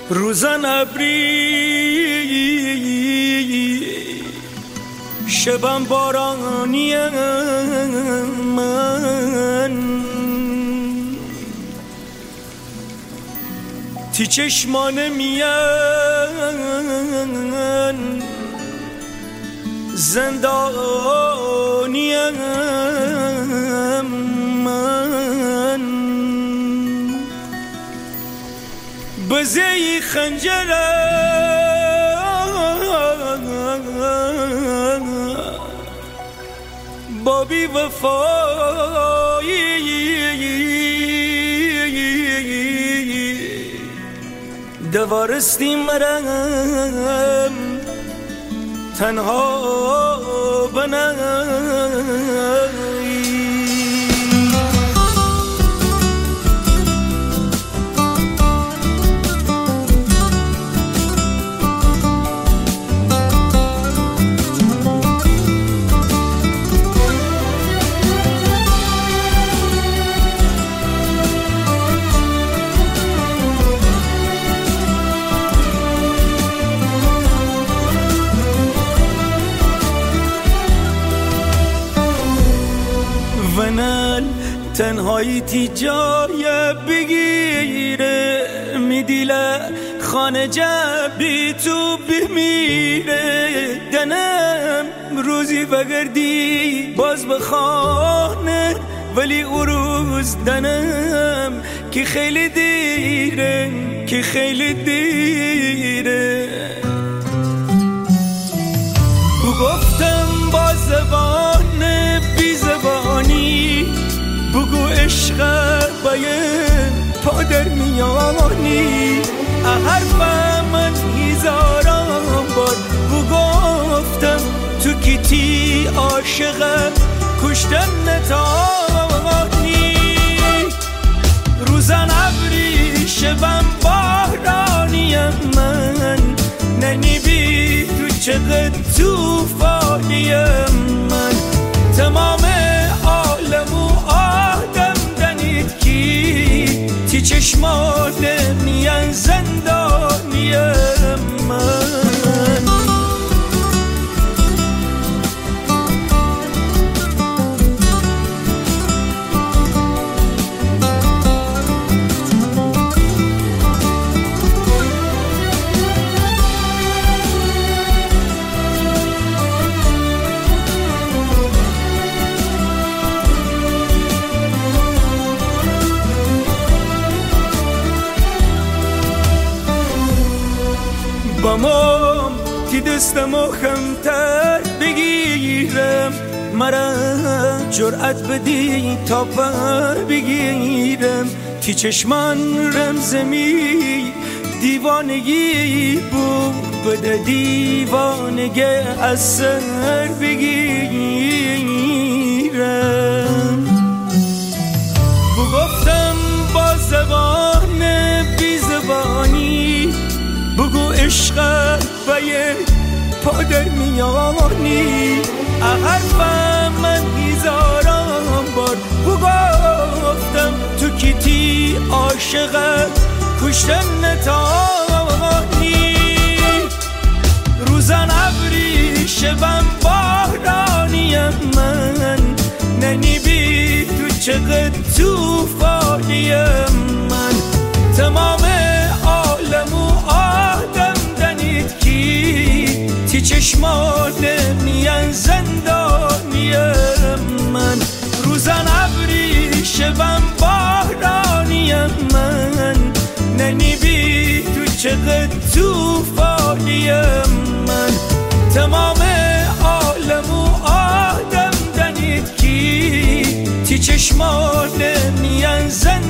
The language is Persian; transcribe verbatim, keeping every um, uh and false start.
روزن ابری شبم بارانی من تی چشمان میان زندانی من بزی خنجرم بابی وفایی دوارستی مرم تنها بنایی ونال تنهایی تی جای بگیره میدیله خانه جبی تو بمیره دنم روزی بگردی باز بخانه ولی او روز دنم که خیلی دیره که خیلی دیره گفتم با زبان بی زبانی بگو عشق باید پا در میانی حرف من هزاران بار بگفتم تو کیتی عاشق کشتن نتانی روزن ابری شبم بارانیم من ننی بی تو چقدر توفانیم من تمام عالم و آدم دنید کی تی چشمان میان زندانیم من بامم تی دستمو خمتر بگیرم مرا جرأت بدی تا پر بگیرم تی چشمان رمزمی دیوانگی بود بده دیوانگی از سر بگیرم بگفتم با زبان بی زبانی بگو عشق باید پا در میانی حرف من هزاران بار بگفتم تو کیتی عاشق کشتن نتانی روزن ابری شبم بارانیم من ننی بی تو چقدر توفانیم من تمام عالم و آدم دنید کی تی چشمان میان زندانیم من روزن ابری شبم بارانیم من ننی بی تو چقدر توفانیم من تمام عالم و آدم دنید کی تی چشمان میان زندانیم